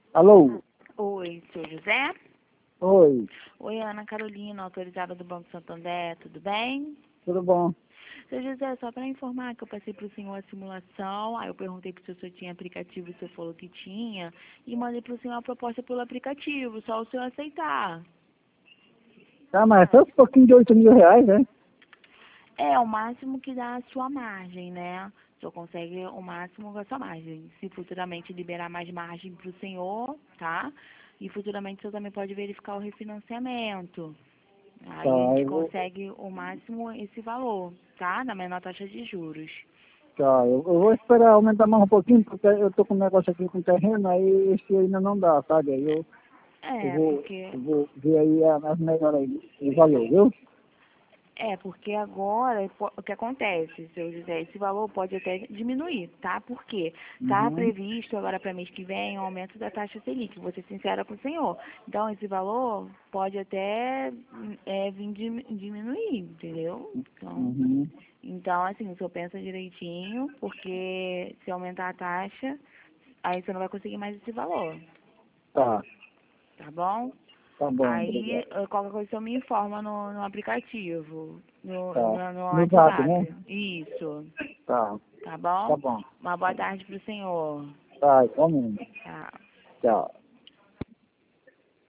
Alô? Oi, seu José? Oi, Oi, Ana Carolina, autorizada do Banco Santander, tudo bem? tudo bom? Seu José, só para informar que eu passei para o senhor a simulação, aí eu perguntei para o senhor tinha aplicativo, o senhor falou que tinha, e mandei para o senhor a proposta pelo aplicativo, só o senhor aceitar. Tá, mas é só um pouquinho de 8.000 reais, né? É o máximo que dá a sua margem, né? O senhor consegue o máximo com a sua margem. Se futuramente liberar mais margem para o senhor, tá? E futuramente o senhor também pode verificar o refinanciamento. Tá, Aí a gente eu vou, consegue o máximo esse valor, tá? Na menor taxa de juros. tá, eu vou esperar aumentar mais um pouquinho, porque eu tô com um negócio aqui com terreno, aí esse ainda não dá, sabe? Aí eu É, vou, porque eu vou ver aí as melhoras aí, o valor, viu? porque agora o que acontece, seu José, esse valor pode até diminuir, tá? Porque está Uhum, previsto agora para mês que vem o aumento da taxa Selic, vou ser sincera com o senhor. Então esse valor pode até vir diminuir, entendeu? uhum, Então, assim, o senhor pensa direitinho, porque se aumentar a taxa, aí você não vai conseguir mais esse valor, tá, tá bom? tá bom, Aí, obrigado. qualquer coisa você me informa no aplicativo, Tá, no no zap, né? WhatsApp. Isso, Tá, tá tá bom? bom. Uma boa tarde pro senhor. Tá, igualmente. Tá. Tchau.